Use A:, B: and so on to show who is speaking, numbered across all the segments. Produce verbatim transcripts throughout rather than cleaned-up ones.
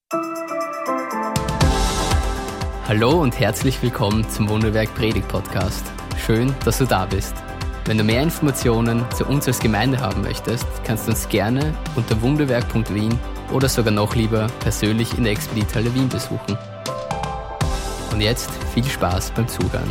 A: Hallo und herzlich willkommen zum Wunderwerk Predigt Podcast. Schön, dass du da bist. Wenn du mehr Informationen zu uns als Gemeinde haben möchtest, kannst du uns gerne unter wunderwerk punkt wien oder sogar noch lieber persönlich in der Expedithalle Wien besuchen. Und jetzt viel Spaß beim Zuhören.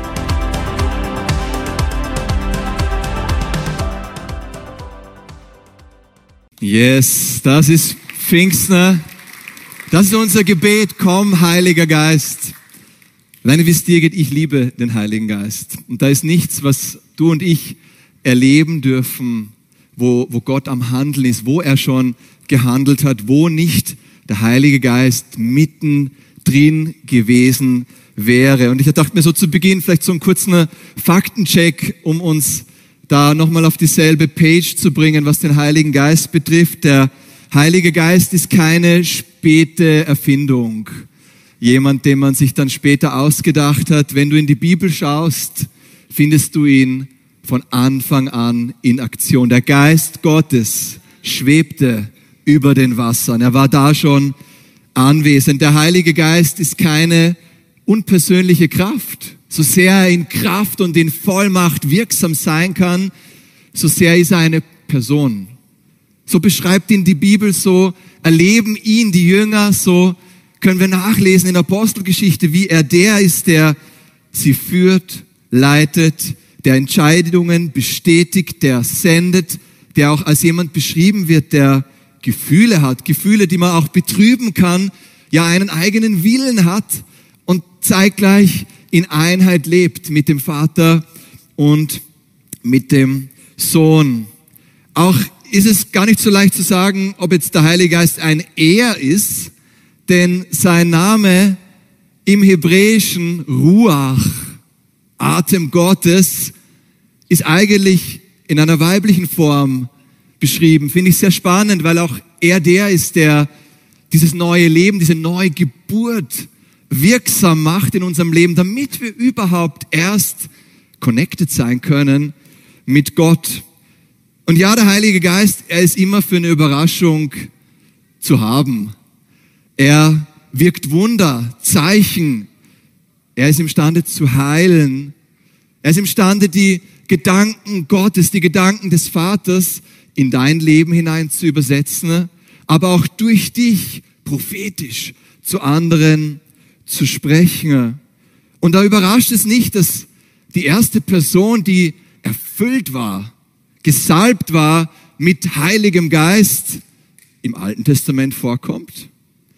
B: Yes, das ist Pfingsten. Das ist unser Gebet. Komm, Heiliger Geist. Alleine wie es dir geht, ich liebe den Heiligen Geist. Und da ist nichts, was du und ich erleben dürfen, wo, wo Gott am Handeln ist, wo er schon gehandelt hat, wo nicht der Heilige Geist mittendrin gewesen wäre. Und ich dachte mir so zu Beginn vielleicht so einen kurzen Faktencheck, um uns da nochmal auf dieselbe Page zu bringen, was den Heiligen Geist betrifft. Der Heilige Geist ist keine späte Erfindung. Jemand, den man sich dann später ausgedacht hat. Wenn du in die Bibel schaust, findest du ihn von Anfang an in Aktion. Der Geist Gottes schwebte über den Wassern. Er war da schon anwesend. Der Heilige Geist ist keine unpersönliche Kraft. So sehr er in Kraft und in Vollmacht wirksam sein kann, so sehr ist er eine Person. So beschreibt ihn die Bibel, so erleben ihn die Jünger, so können wir nachlesen in der Apostelgeschichte, wie er der ist, der sie führt, leitet, der Entscheidungen bestätigt, der sendet, der auch als jemand beschrieben wird, der Gefühle hat, Gefühle, die man auch betrüben kann, ja einen eigenen Willen hat und zeitgleich in Einheit lebt mit dem Vater und mit dem Sohn. Auch ist es gar nicht so leicht zu sagen, ob jetzt der Heilige Geist ein Er ist, denn sein Name im Hebräischen Ruach, Atem Gottes, ist eigentlich in einer weiblichen Form beschrieben. Finde ich sehr spannend, weil auch er der ist, der dieses neue Leben, diese neue Geburt wirksam macht in unserem Leben, damit wir überhaupt erst connected sein können mit Gott. Und ja, der Heilige Geist, er ist immer für eine Überraschung zu haben. Er wirkt Wunder, Zeichen. Er ist imstande zu heilen. Er ist imstande, die Gedanken Gottes, die Gedanken des Vaters in dein Leben hinein zu übersetzen, aber auch durch dich prophetisch zu anderen zu sprechen. Und da überrascht es nicht, dass die erste Person, die erfüllt war, gesalbt war mit Heiligem Geist, im Alten Testament vorkommt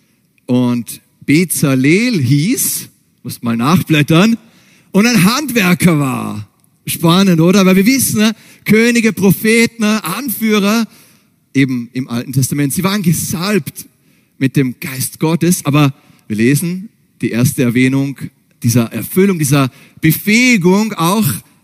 B: und Bezalel hieß, muss mal nachblättern, und ein Handwerker war. Spannend, oder? Weil wir wissen, ne, Könige, Propheten, Anführer, eben im Alten Testament, sie waren gesalbt mit dem Geist Gottes, aber wir lesen die erste Erwähnung dieser Erfüllung, dieser Befähigung, auch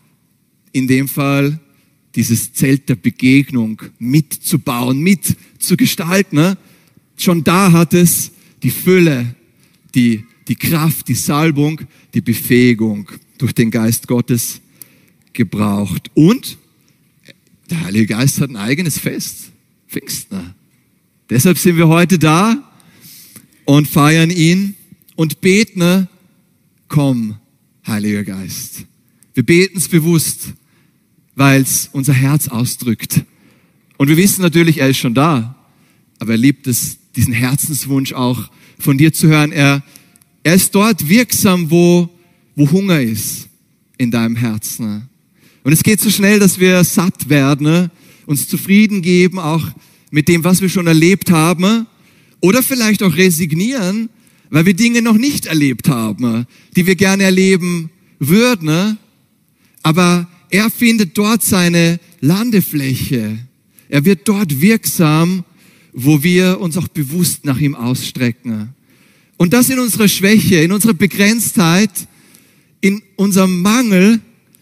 B: in dem Fall dieses Zelt der Begegnung mitzubauen, mitzugestalten. Ne? Schon da hat es die Fülle, die, die Kraft, die Salbung, die Befähigung durch den Geist Gottes gebraucht. Und der Heilige Geist hat ein eigenes Fest, Pfingsten. Deshalb sind wir heute da und feiern ihn und beten, komm, Heiliger Geist. Wir beten es bewusst, weil es unser Herz ausdrückt. Und wir wissen natürlich, er ist schon da, aber er liebt es, diesen Herzenswunsch auch von dir zu hören. Er, er ist dort wirksam, wo, wo Hunger ist in deinem Herzen. Und es geht so schnell, dass wir satt werden, uns zufrieden geben, auch mit dem, was wir schon erlebt haben, oder vielleicht auch resignieren, weil wir Dinge noch nicht erlebt haben, die wir gerne erleben würden. Aber er findet dort seine Landefläche. Er wird dort wirksam, wo wir uns auch bewusst nach ihm ausstrecken. Und das in unserer Schwäche, in unserer Begrenztheit, in unserem Mangel,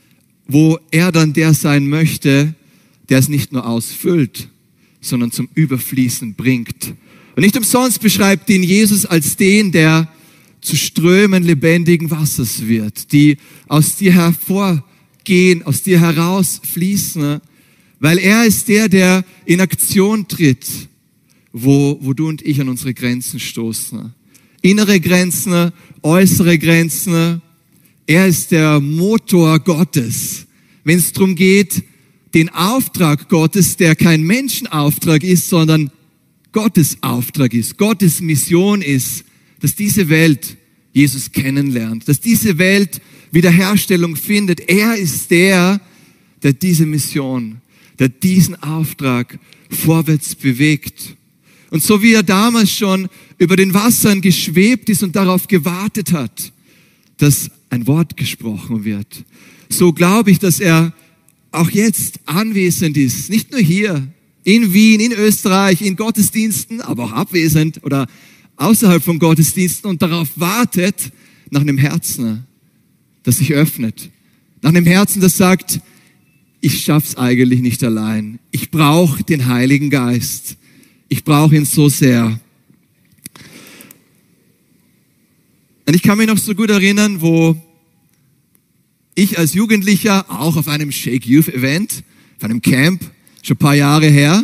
B: wo er dann der sein möchte, der es nicht nur ausfüllt, sondern zum Überfließen bringt. Und nicht umsonst beschreibt ihn Jesus als den, der zu Strömen lebendigen Wassers wird, die aus dir hervorgehen, aus dir herausfließen, weil er ist der, der in Aktion tritt, wo, wo du und ich an unsere Grenzen stoßen. Innere Grenzen, äußere Grenzen. Er ist der Motor Gottes. Wenn es darum geht, den Auftrag Gottes, der kein Menschenauftrag ist, sondern Gottes Auftrag ist, Gottes Mission ist, dass diese Welt Jesus kennenlernt, dass diese Welt Wiederherstellung findet. Er ist der, der diese Mission, der diesen Auftrag vorwärts bewegt. Und so wie er damals schon über den Wassern geschwebt ist und darauf gewartet hat, dass ein Wort gesprochen wird, so glaube ich, dass er auch jetzt anwesend ist, nicht nur hier, in Wien, in Österreich, in Gottesdiensten, aber auch abwesend oder außerhalb von Gottesdiensten und darauf wartet, nach einem Herzen, das sich öffnet. Nach einem Herzen, das sagt, ich schaff's eigentlich nicht allein. Ich brauche den Heiligen Geist. Ich brauche ihn so sehr. Und ich kann mich noch so gut erinnern, wo ich als Jugendlicher auch auf einem Shake Youth Event, auf einem Camp, schon ein paar Jahre her,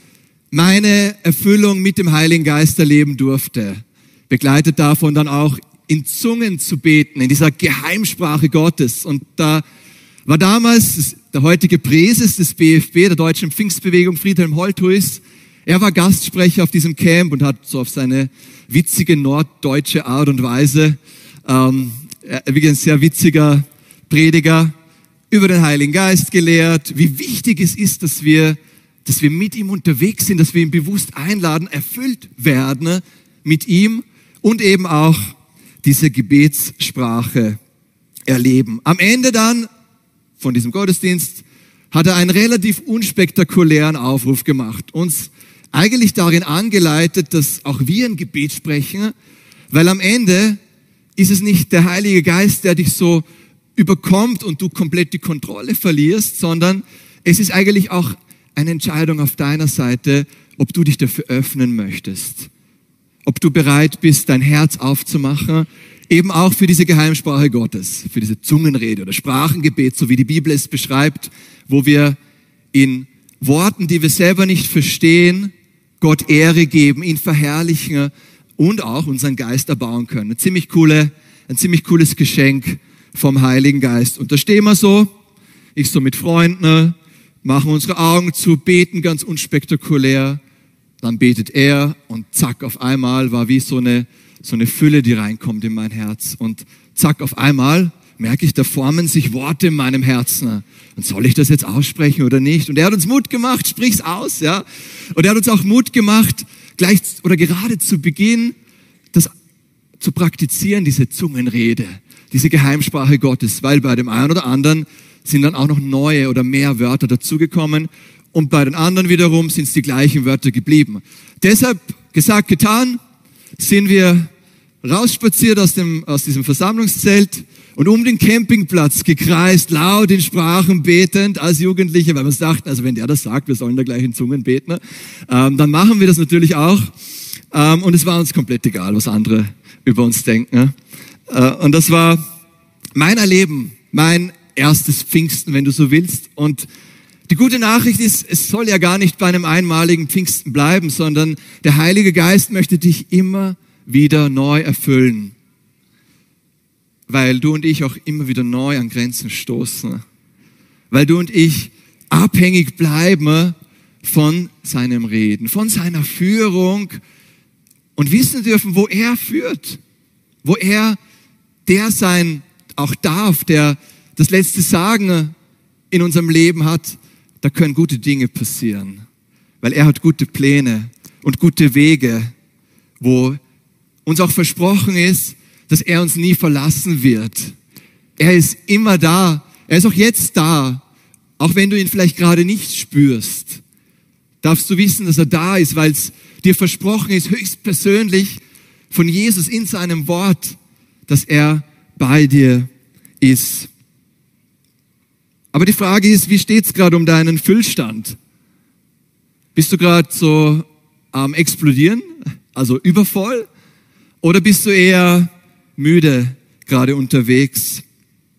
B: meine Erfüllung mit dem Heiligen Geist erleben durfte. Begleitet davon dann auch in Zungen zu beten, in dieser Geheimsprache Gottes. Und da war damals der heutige Präses des B F B, der Deutschen Pfingstbewegung, Friedhelm Holthuis. Er war Gastsprecher auf diesem Camp und hat so auf seine witzige norddeutsche Art und Weise, ähm, wirklich ein sehr witziger Prediger, über den Heiligen Geist gelehrt, wie wichtig es ist, dass wir, dass wir mit ihm unterwegs sind, dass wir ihn bewusst einladen, erfüllt werden mit ihm und eben auch diese Gebetssprache erleben. Am Ende dann von diesem Gottesdienst hat er einen relativ unspektakulären Aufruf gemacht, uns eigentlich darin angeleitet, dass auch wir ein Gebet sprechen, weil am Ende ist es nicht der Heilige Geist, der dich so überkommt und du komplett die Kontrolle verlierst, sondern es ist eigentlich auch eine Entscheidung auf deiner Seite, ob du dich dafür öffnen möchtest. Ob du bereit bist, dein Herz aufzumachen, eben auch für diese Geheimsprache Gottes, für diese Zungenrede oder Sprachengebet, so wie die Bibel es beschreibt, wo wir in Worten, die wir selber nicht verstehen, Gott Ehre geben, ihn verherrlichen und auch unseren Geist erbauen können. Eine ziemlich coole, ein ziemlich cooles Geschenk vom Heiligen Geist. Und da stehen wir so, ich so mit Freunden, machen unsere Augen zu, beten ganz unspektakulär. Dann betet er und zack, auf einmal war wie so eine, so eine Fülle, die reinkommt in mein Herz. Und zack, auf einmal merke ich, da formen sich Worte in meinem Herzen. Und soll ich das jetzt aussprechen oder nicht? Und er hat uns Mut gemacht, sprich's aus, ja. Und er hat uns auch Mut gemacht, gleich oder gerade zu Beginn, das zu praktizieren, diese Zungenrede, diese Geheimsprache Gottes, weil bei dem einen oder anderen sind dann auch noch neue oder mehr Wörter dazugekommen und bei den anderen wiederum sind es die gleichen Wörter geblieben. Deshalb, gesagt, getan, sind wir rausspaziert aus dem, aus diesem Versammlungszelt und um den Campingplatz gekreist, laut in Sprachen betend als Jugendliche, weil wir uns dachten, also wenn der das sagt, wir sollen da gleich in Zungen beten, ähm, dann machen wir das natürlich auch. Ähm, und es war uns komplett egal, was andere über uns denken. Äh, und das war mein Erleben, mein erstes Pfingsten, wenn du so willst. Und die gute Nachricht ist, es soll ja gar nicht bei einem einmaligen Pfingsten bleiben, sondern der Heilige Geist möchte dich immer wieder neu erfüllen. Weil du und ich auch immer wieder neu an Grenzen stoßen. Weil du und ich abhängig bleiben von seinem Reden, von seiner Führung und wissen dürfen, wo er führt. Wo er der sein auch darf, der das letzte Sagen in unserem Leben hat, da können gute Dinge passieren. Weil er hat gute Pläne und gute Wege, wo uns auch versprochen ist, dass er uns nie verlassen wird. Er ist immer da. Er ist auch jetzt da. Auch wenn du ihn vielleicht gerade nicht spürst, darfst du wissen, dass er da ist, weil es dir versprochen ist, höchstpersönlich von Jesus in seinem Wort, dass er bei dir ist. Aber die Frage ist, wie steht's gerade um deinen Füllstand? Bist du gerade so am Explodieren, also übervoll? Oder bist du eher müde gerade unterwegs?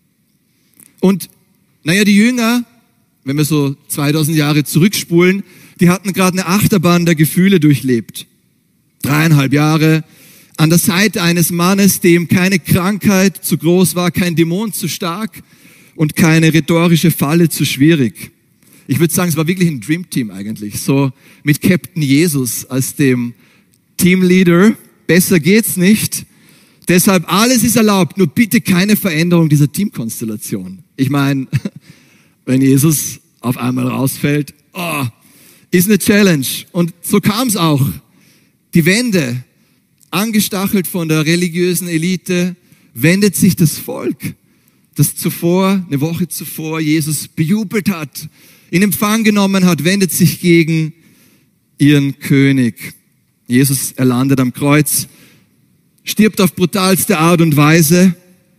B: Und naja, die Jünger, wenn wir so zweitausend Jahre zurückspulen, die hatten gerade eine Achterbahn der Gefühle durchlebt. Dreieinhalb Jahre an der Seite eines Mannes, dem keine Krankheit zu groß war, kein Dämon zu stark und keine rhetorische Falle zu schwierig. Ich würde sagen, es war wirklich ein Dreamteam eigentlich. So mit Captain Jesus als dem Teamleader. Besser geht's nicht. Deshalb alles ist erlaubt, nur bitte keine Veränderung dieser Teamkonstellation. Ich meine, wenn Jesus auf einmal rausfällt, oh, ist eine Challenge. Und so kam es auch. Die Wende, angestachelt von der religiösen Elite, wendet sich das Volk, das zuvor, eine Woche zuvor, Jesus bejubelt hat, in Empfang genommen hat, wendet sich gegen ihren König. Jesus, er landet am Kreuz, stirbt auf brutalste Art und Weise.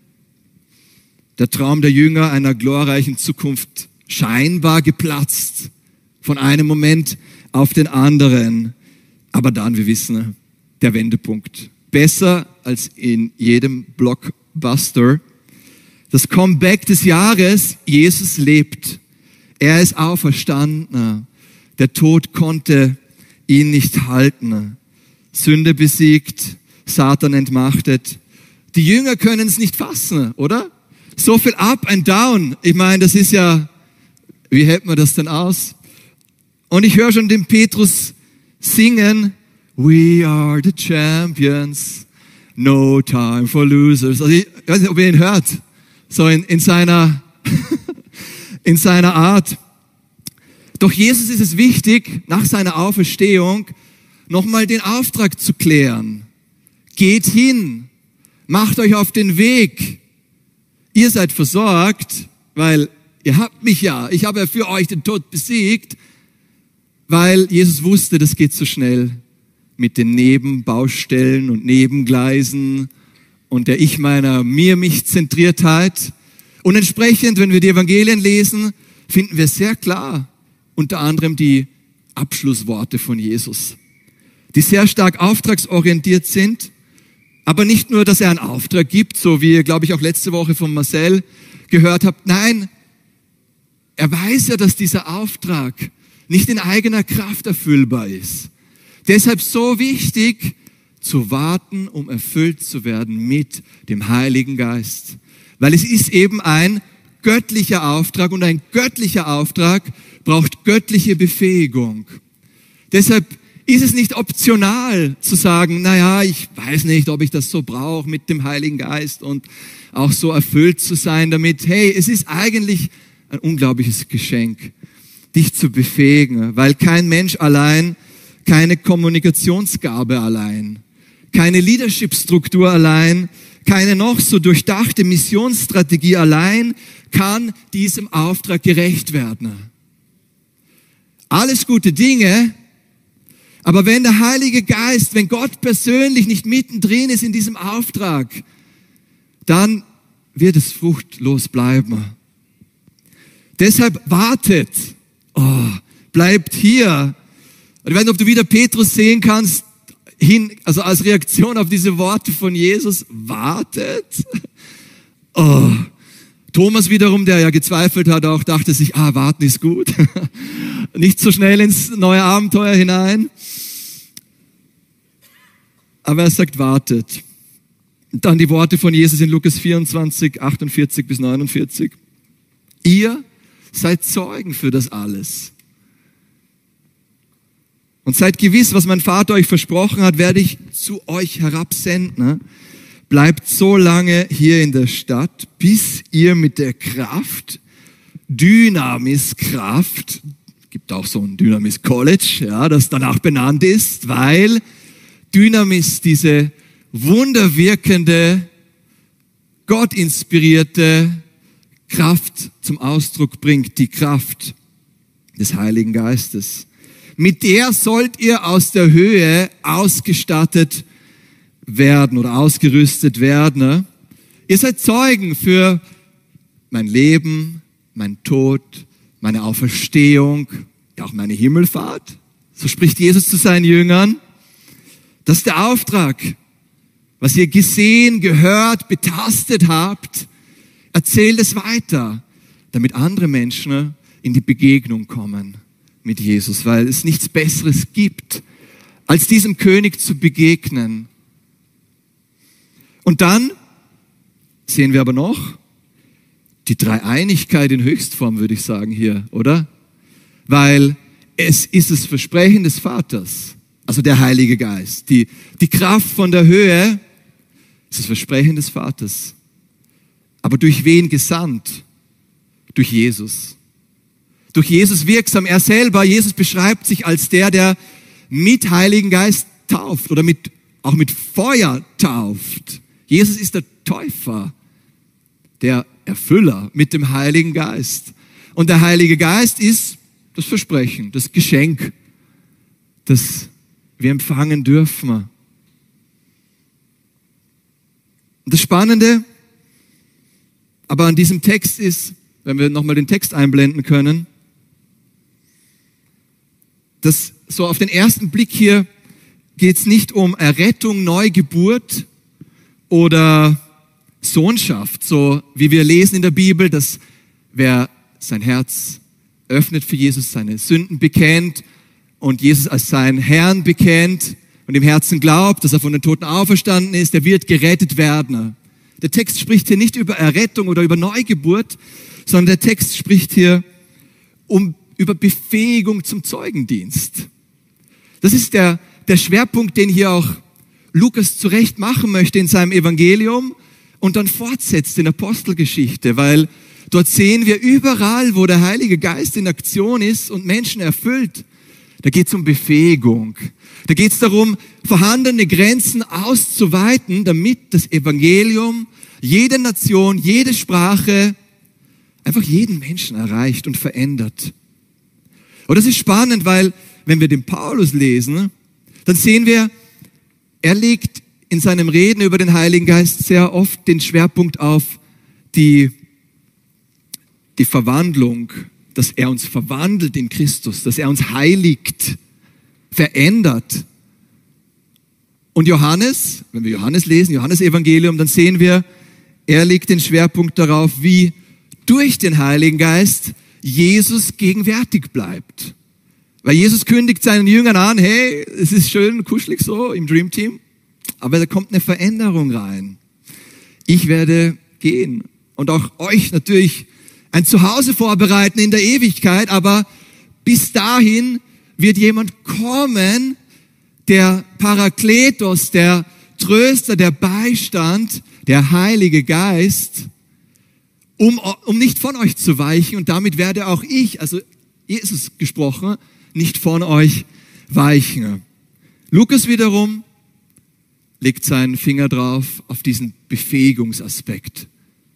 B: Der Traum der Jünger einer glorreichen Zukunft scheinbar geplatzt, von einem Moment auf den anderen. Aber dann, wir wissen, der Wendepunkt. Besser als in jedem Blockbuster. Das Comeback des Jahres, Jesus lebt. Er ist auferstanden. Der Tod konnte ihn nicht halten. Sünde besiegt, Satan entmachtet. Die Jünger können es nicht fassen, oder? So viel Up and Down. Ich meine, das ist ja, wie hält man das denn aus? Und ich höre schon den Petrus singen, We are the champions, no time for losers. Also ich weiß nicht, ob ihr ihn hört, so in, in seiner, in seiner Art. Doch Jesus ist es wichtig, nach seiner Auferstehung nochmal den Auftrag zu klären. Geht hin, macht euch auf den Weg. Ihr seid versorgt, weil ihr habt mich ja, ich habe ja für euch den Tod besiegt, weil Jesus wusste, das geht so schnell mit den Nebenbaustellen und Nebengleisen und der Ich meiner Mir-Mich-Zentriertheit. Und entsprechend, wenn wir die Evangelien lesen, finden wir sehr klar unter anderem die Abschlussworte von Jesus, die sehr stark auftragsorientiert sind, aber nicht nur, dass er einen Auftrag gibt, so wie ihr, glaube ich, auch letzte Woche von Marcel gehört habt. Nein, er weiß ja, dass dieser Auftrag nicht in eigener Kraft erfüllbar ist. Deshalb so wichtig, zu warten, um erfüllt zu werden mit dem Heiligen Geist. Weil es ist eben ein göttlicher Auftrag und ein göttlicher Auftrag braucht göttliche Befähigung. Deshalb ist es nicht optional zu sagen, naja, ich weiß nicht, ob ich das so brauche mit dem Heiligen Geist und auch so erfüllt zu sein damit. Hey, es ist eigentlich ein unglaubliches Geschenk, dich zu befähigen, weil kein Mensch allein, keine Kommunikationsgabe allein, keine Leadership-Struktur allein, keine noch so durchdachte Missionsstrategie allein kann diesem Auftrag gerecht werden. Alles gute Dinge, aber wenn der Heilige Geist, wenn Gott persönlich nicht mittendrin ist in diesem Auftrag, dann wird es fruchtlos bleiben. Deshalb wartet, oh, bleibt hier. Ich weiß nicht, ob du wieder Petrus sehen kannst, hin, also als Reaktion auf diese Worte von Jesus, wartet. Oh. Thomas wiederum, der ja gezweifelt hat, auch dachte sich, ah, warten ist gut. Nicht so schnell ins neue Abenteuer hinein. Aber er sagt, wartet. Und dann die Worte von Jesus in Lukas vierundzwanzig, achtundvierzig bis neunundvierzig. Ihr seid Zeugen für das alles. Und seid gewiss, was mein Vater euch versprochen hat, werde ich zu euch herabsenden. Bleibt so lange hier in der Stadt, bis ihr mit der Kraft, Dynamis-Kraft, gibt auch so ein Dynamis-College, ja, das danach benannt ist, weil Dynamis diese wunderwirkende, gottinspirierte Kraft zum Ausdruck bringt, die Kraft des Heiligen Geistes. Mit der sollt ihr aus der Höhe ausgestattet werden oder ausgerüstet werden. Ne? Ihr seid Zeugen für mein Leben, mein Tod, meine Auferstehung, ja auch meine Himmelfahrt. So spricht Jesus zu seinen Jüngern. Das ist der Auftrag, was ihr gesehen, gehört, betastet habt. Erzählt es weiter, damit andere Menschen in die Begegnung kommen mit Jesus, weil es nichts Besseres gibt, als diesem König zu begegnen. Und dann sehen wir aber noch die Dreieinigkeit in Höchstform, würde ich sagen hier, oder? Weil es ist das Versprechen des Vaters, also der Heilige Geist. Die, die Kraft von der Höhe ist das Versprechen des Vaters. Aber durch wen gesandt? Durch Jesus. Durch Jesus wirksam. Er selber, Jesus beschreibt sich als der, der mit Heiligen Geist tauft oder mit, auch mit Feuer tauft. Jesus ist der Täufer, der Erfüller mit dem Heiligen Geist. Und der Heilige Geist ist das Versprechen, das Geschenk, das wir empfangen dürfen. Und das Spannende aber an diesem Text ist, wenn wir nochmal den Text einblenden können, dass so auf den ersten Blick hier geht es nicht um Errettung, Neugeburt oder Sohnschaft, so wie wir lesen in der Bibel, dass wer sein Herz öffnet für Jesus, seine Sünden bekennt und Jesus als seinen Herrn bekennt und im Herzen glaubt, dass er von den Toten auferstanden ist, der wird gerettet werden. Der Text spricht hier nicht über Errettung oder über Neugeburt, sondern der Text spricht hier um, über Befähigung zum Zeugendienst. Das ist der, der Schwerpunkt, den hier auch Lukas zurecht machen möchte in seinem Evangelium und dann fortsetzt in Apostelgeschichte, weil dort sehen wir überall, wo der Heilige Geist in Aktion ist und Menschen erfüllt, da geht es um Befähigung. Da geht es darum, vorhandene Grenzen auszuweiten, damit das Evangelium jede Nation, jede Sprache, einfach jeden Menschen erreicht und verändert. Und das ist spannend, weil wenn wir den Paulus lesen, dann sehen wir, er legt in seinem Reden über den Heiligen Geist sehr oft den Schwerpunkt auf die, die Verwandlung, dass er uns verwandelt in Christus, dass er uns heiligt, verändert. Und Johannes, wenn wir Johannes lesen, Johannes Evangelium, dann sehen wir, er legt den Schwerpunkt darauf, wie durch den Heiligen Geist Jesus gegenwärtig bleibt. Weil Jesus kündigt seinen Jüngern an, hey, es ist schön kuschelig so im Dream Team, aber da kommt eine Veränderung rein. Ich werde gehen und auch euch natürlich ein Zuhause vorbereiten in der Ewigkeit, aber bis dahin wird jemand kommen, der Parakletos, der Tröster, der Beistand, der Heilige Geist, um, um nicht von euch zu weichen. Und damit werde auch ich, also Jesus gesprochen, nicht von euch weichen. Lukas wiederum legt seinen Finger drauf auf diesen Befähigungsaspekt.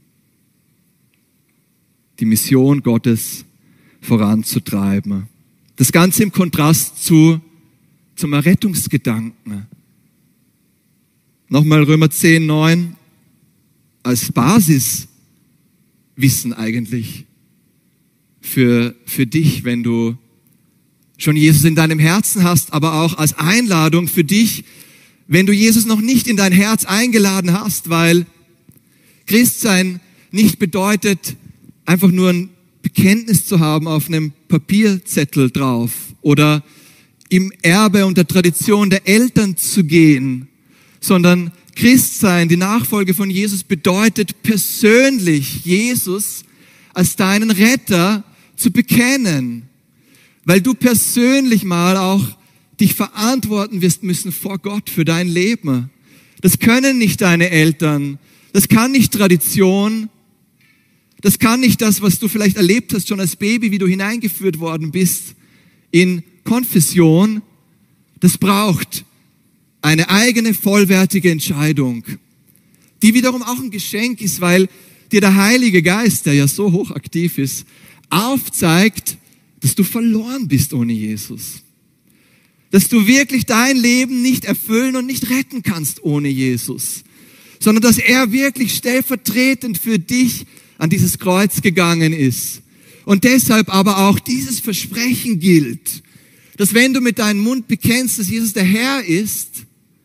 B: Die Mission Gottes voranzutreiben. Das Ganze im Kontrast zu, zum Errettungsgedanken. Nochmal Römer zehn, neun als Basiswissen eigentlich für, für dich, wenn du schon Jesus in deinem Herzen hast, aber auch als Einladung für dich, wenn du Jesus noch nicht in dein Herz eingeladen hast, weil Christsein nicht bedeutet, einfach nur ein Bekenntnis zu haben auf einem Papierzettel drauf oder im Erbe und der Tradition der Eltern zu gehen, sondern Christsein, die Nachfolge von Jesus bedeutet persönlich Jesus als deinen Retter zu bekennen, weil du persönlich mal auch dich verantworten wirst müssen vor Gott für dein Leben. Das können nicht deine Eltern, das kann nicht Tradition, das kann nicht das, was du vielleicht erlebt hast schon als Baby, wie du hineingeführt worden bist in Konfession. Das braucht eine eigene, vollwertige Entscheidung, die wiederum auch ein Geschenk ist, weil dir der Heilige Geist, der ja so hochaktiv ist, aufzeigt, dass du verloren bist ohne Jesus. Dass du wirklich dein Leben nicht erfüllen und nicht retten kannst ohne Jesus, sondern dass er wirklich stellvertretend für dich an dieses Kreuz gegangen ist. Und deshalb aber auch dieses Versprechen gilt, dass wenn du mit deinem Mund bekennst, dass Jesus der Herr ist,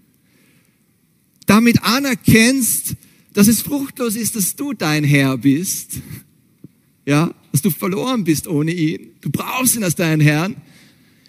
B: damit anerkennst, dass es fruchtlos ist, dass du dein Herr bist, ja, dass du verloren bist ohne ihn. Du brauchst ihn als deinen Herrn.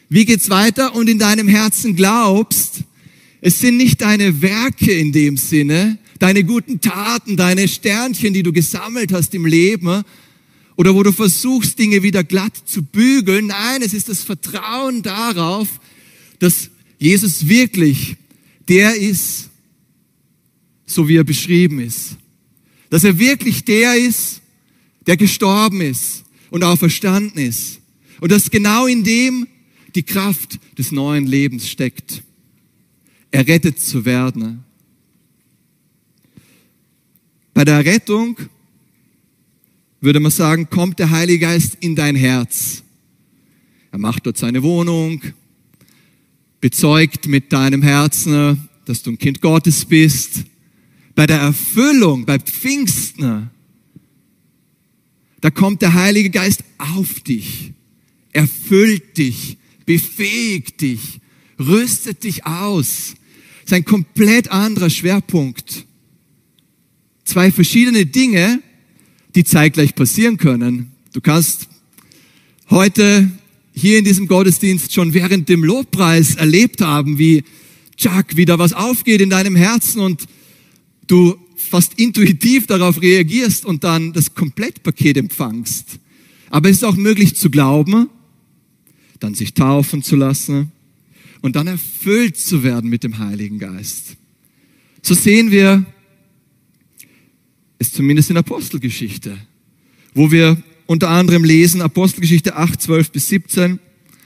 B: Wie geht's weiter? Und in deinem Herzen glaubst, es sind nicht deine Werke in dem Sinne, deine guten Taten, deine Sternchen, die du gesammelt hast im Leben, oder wo du versuchst, Dinge wieder glatt zu bügeln. Nein, es ist das Vertrauen darauf, dass Jesus wirklich der ist, so wie er beschrieben ist. Dass er wirklich der ist, der gestorben ist und auferstanden ist. Und dass genau in dem die Kraft des neuen Lebens steckt. Errettet zu werden. Bei der Errettung würde man sagen, kommt der Heilige Geist in dein Herz. Er macht dort seine Wohnung, bezeugt mit deinem Herzen, dass du ein Kind Gottes bist. Bei der Erfüllung, bei Pfingsten, da kommt der Heilige Geist auf dich, erfüllt dich, befähigt dich, rüstet dich aus. Das ist ein komplett anderer Schwerpunkt. Zwei verschiedene Dinge, die zeitgleich passieren können. Du kannst heute hier in diesem Gottesdienst schon während dem Lobpreis erlebt haben, wie Chuck, wie da was aufgeht in deinem Herzen und du fast intuitiv darauf reagierst und dann das Komplettpaket empfangst. Aber es ist auch möglich zu glauben, dann sich taufen zu lassen und dann erfüllt zu werden mit dem Heiligen Geist. So sehen wir es zumindest in Apostelgeschichte, wo wir unter anderem lesen, Apostelgeschichte acht, zwölf bis siebzehn.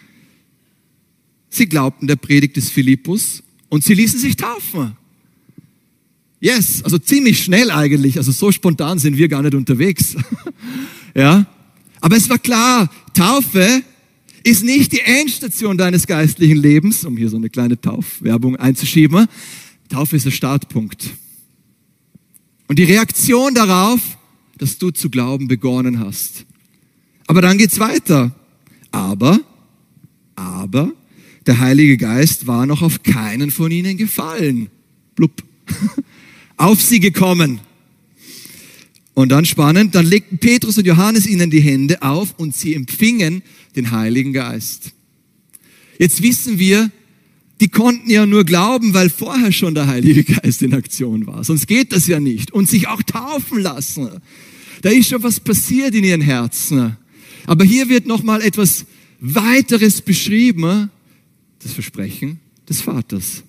B: Sie glaubten der Predigt des Philippus und sie ließen sich taufen. Yes, also ziemlich schnell eigentlich, also so spontan sind wir gar nicht unterwegs. Ja, aber es war klar, Taufe ist nicht die Endstation deines geistlichen Lebens, um hier so eine kleine Taufwerbung einzuschieben. Taufe ist der Startpunkt. Und die Reaktion darauf, dass du zu glauben begonnen hast. Aber dann geht's weiter. Aber, aber, der Heilige Geist war noch auf keinen von ihnen gefallen. Blub. Auf sie gekommen. Und dann spannend, dann legten Petrus und Johannes ihnen die Hände auf und sie empfingen den Heiligen Geist. Jetzt wissen wir, die konnten ja nur glauben, weil vorher schon der Heilige Geist in Aktion war. Sonst geht das ja nicht. Und sich auch taufen lassen. Da ist schon was passiert in ihren Herzen. Aber hier wird nochmal etwas weiteres beschrieben. Das Versprechen des Vaters.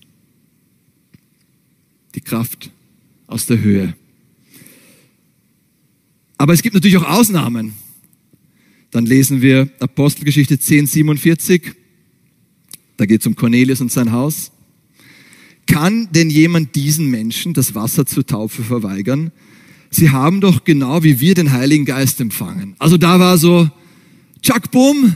B: Die Kraft aus der Höhe. Aber es gibt natürlich auch Ausnahmen. Dann lesen wir Apostelgeschichte zehn, siebenundvierzig. Da geht es um Cornelius und sein Haus. Kann denn jemand diesen Menschen das Wasser zur Taufe verweigern? Sie haben doch genau wie wir den Heiligen Geist empfangen. Also da war so, tschack, bumm,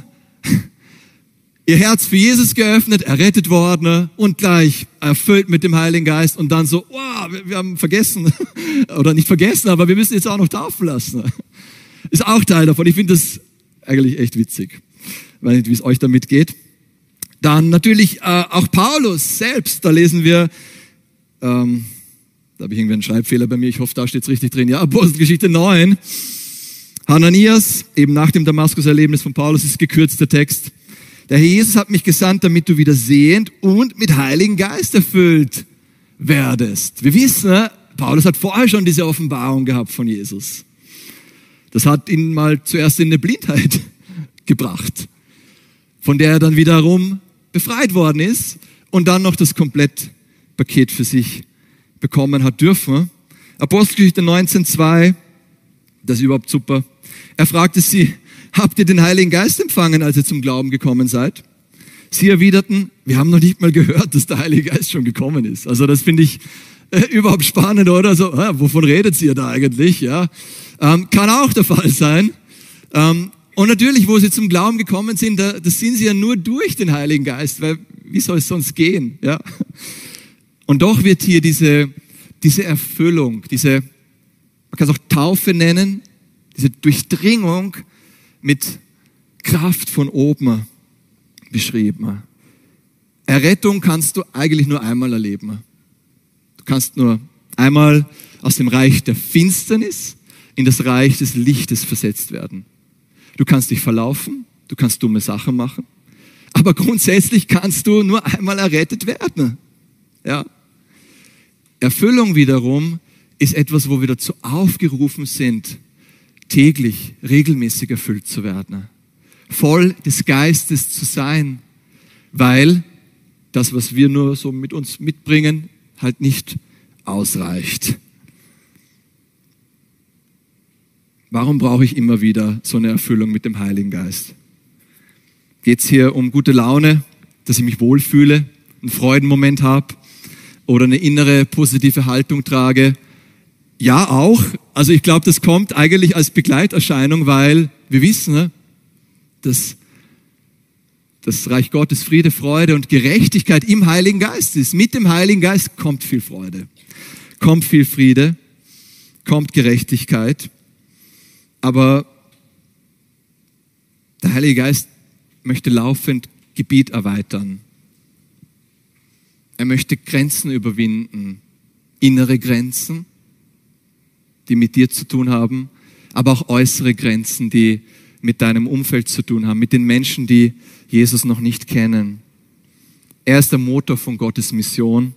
B: ihr Herz für Jesus geöffnet, errettet worden und gleich erfüllt mit dem Heiligen Geist und dann so, wow, wir, wir haben vergessen, oder nicht vergessen, aber wir müssen jetzt auch noch taufen lassen. Ist auch Teil davon. Ich finde das eigentlich echt witzig. Ich weiß nicht, wie es euch damit geht. Dann natürlich äh, auch Paulus selbst, da lesen wir, ähm, da habe ich irgendwie einen Schreibfehler bei mir, ich hoffe, da steht es richtig drin, ja, Apostelgeschichte neun, Hananias, eben nach dem Damaskus-Erlebnis von Paulus, ist gekürzter Text. Der Herr Jesus hat mich gesandt, damit du wieder sehend und mit Heiligen Geist erfüllt werdest. Wir wissen, Paulus hat vorher schon diese Offenbarung gehabt von Jesus. Das hat ihn mal zuerst in eine Blindheit gebracht, von der er dann wiederum befreit worden ist und dann noch das Komplettpaket für sich bekommen hat dürfen. Apostelgeschichte neunzehn, zwei, das ist überhaupt super. Er fragte sie, habt ihr den Heiligen Geist empfangen, als ihr zum Glauben gekommen seid? Sie erwiderten, wir haben noch nicht mal gehört, dass der Heilige Geist schon gekommen ist. Also das finde ich äh, überhaupt spannend, oder? So, äh, wovon redet ihr da eigentlich? Ja, ähm, kann auch der Fall sein. Ähm, Und natürlich, wo sie zum Glauben gekommen sind, da, das sind sie ja nur durch den Heiligen Geist, weil wie soll es sonst gehen? Ja. Und doch wird hier diese, diese Erfüllung, diese, man kann es auch Taufe nennen, diese Durchdringung mit Kraft von oben beschrieben. Errettung kannst du eigentlich nur einmal erleben. Du kannst nur einmal aus dem Reich der Finsternis in das Reich des Lichtes versetzt werden. Du kannst dich verlaufen, du kannst dumme Sachen machen, Aber grundsätzlich kannst du nur einmal errettet werden. Ja. Erfüllung wiederum ist etwas, wo wir dazu aufgerufen sind, täglich, regelmäßig erfüllt zu werden. Voll des Geistes zu sein, weil das, was wir nur so mit uns mitbringen, halt nicht ausreicht. Warum brauche ich immer wieder so eine Erfüllung mit dem Heiligen Geist? Geht es hier um gute Laune, dass ich mich wohlfühle, einen Freudenmoment habe oder eine innere positive Haltung trage? Ja, auch. Also ich glaube, das kommt eigentlich als Begleiterscheinung, weil wir wissen, dass das Reich Gottes Friede, Freude und Gerechtigkeit im Heiligen Geist ist. Mit dem Heiligen Geist kommt viel Freude, kommt viel Friede, kommt Gerechtigkeit. Aber der Heilige Geist möchte laufend Gebiet erweitern. Er möchte Grenzen überwinden, innere Grenzen, die mit dir zu tun haben, aber auch äußere Grenzen, die mit deinem Umfeld zu tun haben, mit den Menschen, die Jesus noch nicht kennen. Er ist der Motor von Gottes Mission.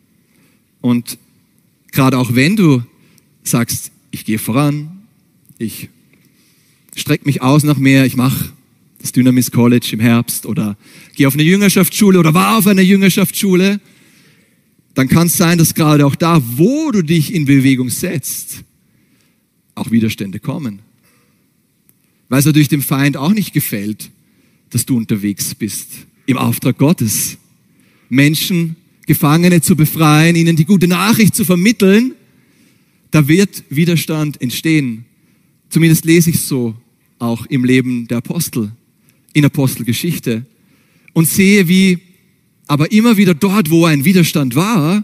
B: Und gerade auch wenn du sagst, ich gehe voran, ich strecke mich aus nach mehr, ich mache das Dynamis College im Herbst oder gehe auf eine Jüngerschaftsschule oder war auf einer Jüngerschaftsschule, dann kann es sein, dass gerade auch da, wo du dich in Bewegung setzt, auch Widerstände kommen. Weil es natürlich dem Feind auch nicht gefällt, dass du unterwegs bist, im Auftrag Gottes. Menschen, Gefangene zu befreien, ihnen die gute Nachricht zu vermitteln, da wird Widerstand entstehen. Zumindest lese ich es so auch im Leben der Apostel, in Apostelgeschichte. Und sehe, wie aber immer wieder dort, wo ein Widerstand war,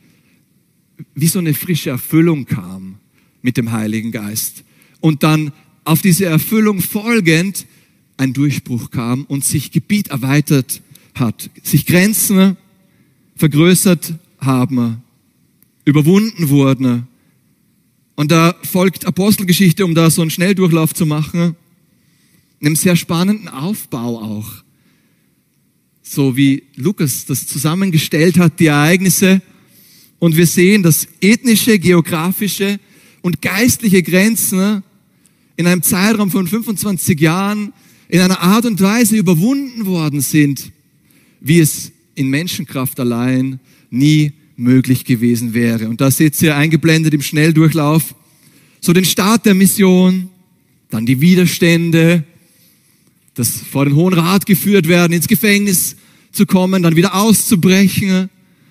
B: wie so eine frische Erfüllung kam mit dem Heiligen Geist. Und dann auf diese Erfüllung folgend ein Durchbruch kam und sich Gebiet erweitert hat, sich Grenzen vergrößert haben, überwunden wurden. Und da folgt Apostelgeschichte, um da so einen Schnelldurchlauf zu machen, einem sehr spannenden Aufbau auch. So wie Lukas das zusammengestellt hat, die Ereignisse. Und wir sehen, dass ethnische, geografische und geistliche Grenzen in einem Zeitraum von fünfundzwanzig Jahren in einer Art und Weise überwunden worden sind, wie es in Menschenkraft allein nie möglich gewesen wäre. Und da seht ihr eingeblendet im Schnelldurchlauf so den Start der Mission, dann die Widerstände, das vor den Hohen Rat geführt werden, ins Gefängnis zu kommen, dann wieder auszubrechen,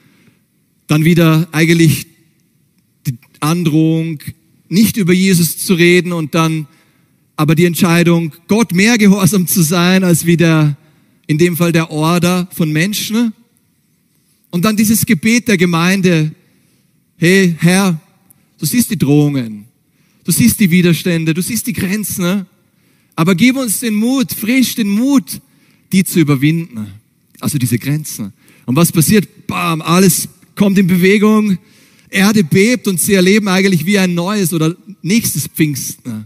B: dann wieder eigentlich die Androhung, nicht über Jesus zu reden und dann aber die Entscheidung, Gott mehr gehorsam zu sein, als wie der, in dem Fall der Order von Menschen. Und dann dieses Gebet der Gemeinde, hey Herr, du siehst die Drohungen, du siehst die Widerstände, du siehst die Grenzen, aber gib uns den Mut, frisch den Mut, die zu überwinden. Also diese Grenzen. Und was passiert? Bam, alles kommt in Bewegung, Erde bebt und sie erleben eigentlich wie ein neues oder nächstes Pfingsten.